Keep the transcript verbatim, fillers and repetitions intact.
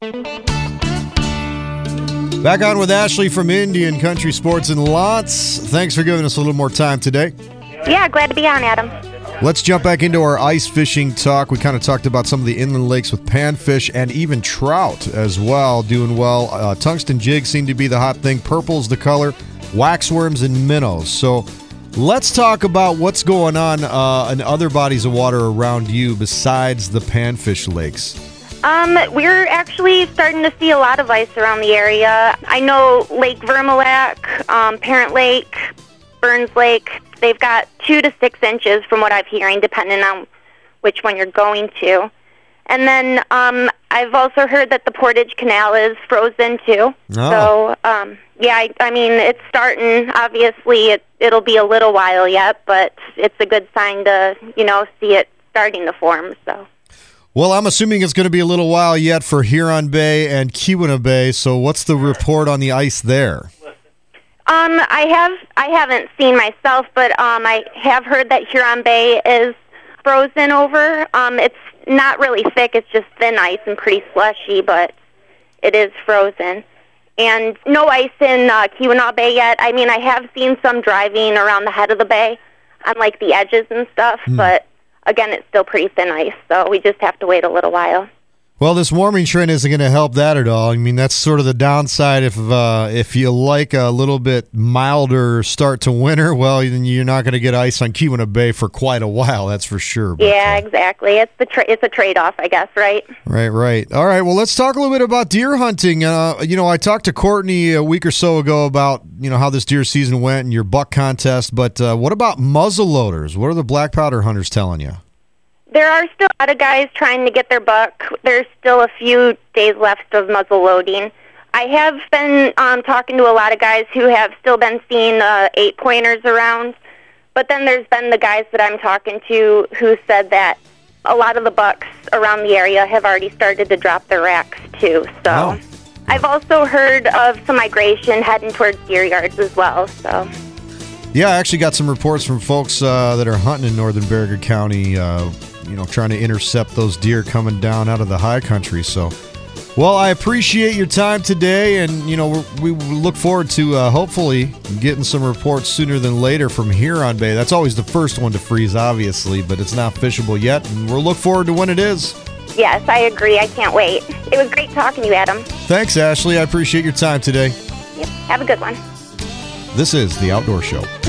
Back on with Ashley from Indian Country Sports and Lots. Thanks for giving us a little more time today. Yeah, glad to be on, Adam. Let's jump back into our ice fishing talk. We kind of talked about some of the inland lakes with panfish and even trout as well, doing well. Uh, tungsten jigs seem to be the hot thing. Purple's the color. Waxworms and minnows. So let's talk about what's going on uh, in other bodies of water around you besides the panfish lakes. Um, we're actually starting to see a lot of ice around the area. I know Lake Vermilac, um, Parent Lake, Burns Lake, they've got two to six inches from what I'm hearing, depending on which one you're going to. And then um, I've also heard that the Portage Canal is frozen, too. Oh. So, um, yeah, I, I mean, it's starting. Obviously, it, it'll be a little while yet, but it's a good sign to, you know, see it starting to form, so. Well, I'm assuming it's going to be a little while yet for Huron Bay and Keweenaw Bay, so what's the report on the ice there? Um, I have I haven't seen myself, but um, I have heard that Huron Bay is frozen over. Um, it's not really thick; it's just thin ice and pretty slushy, but it is frozen. And no ice in uh, Keweenaw Bay yet. I mean, I have seen some driving around the head of the bay on like the edges and stuff, mm. but again, it's still pretty thin ice, so we just have to wait a little while. Well, this warming trend isn't going to help that at all. I mean, that's sort of the downside. If uh, if you like a little bit milder start to winter, well, then you're not going to get ice on Keweenaw Bay for quite a while, that's for sure. But, yeah, uh, exactly. It's the tra- it's a trade-off, I guess, right? Right, right. All right, well, let's talk a little bit about deer hunting. Uh, you know, I talked to Courtney a week or so ago about, you know, how this deer season went and your buck contest, but uh, what about muzzleloaders? What are the black powder hunters telling you? There are still a lot of guys trying to get their buck. There's still a few days left of muzzle loading. I have been um, talking to a lot of guys who have still been seeing uh, eight-pointers around, but then there's been the guys that I'm talking to who said that a lot of the bucks around the area have already started to drop their racks, too. So oh. I've also heard of some migration heading towards deer yards as well, so... Yeah, I actually got some reports from folks uh, that are hunting in northern Baraga County, uh, you know, trying to intercept those deer coming down out of the high country. So, well, I appreciate your time today, and, you know, we're, we look forward to uh, hopefully getting some reports sooner than later from Huron Bay. That's always the first one to freeze, obviously, but it's not fishable yet, and we'll look forward to when it is. Yes, I agree. I can't wait. It was great talking to you, Adam. Thanks, Ashley. I appreciate your time today. Yep. Have a good one. This is The Outdoor Show.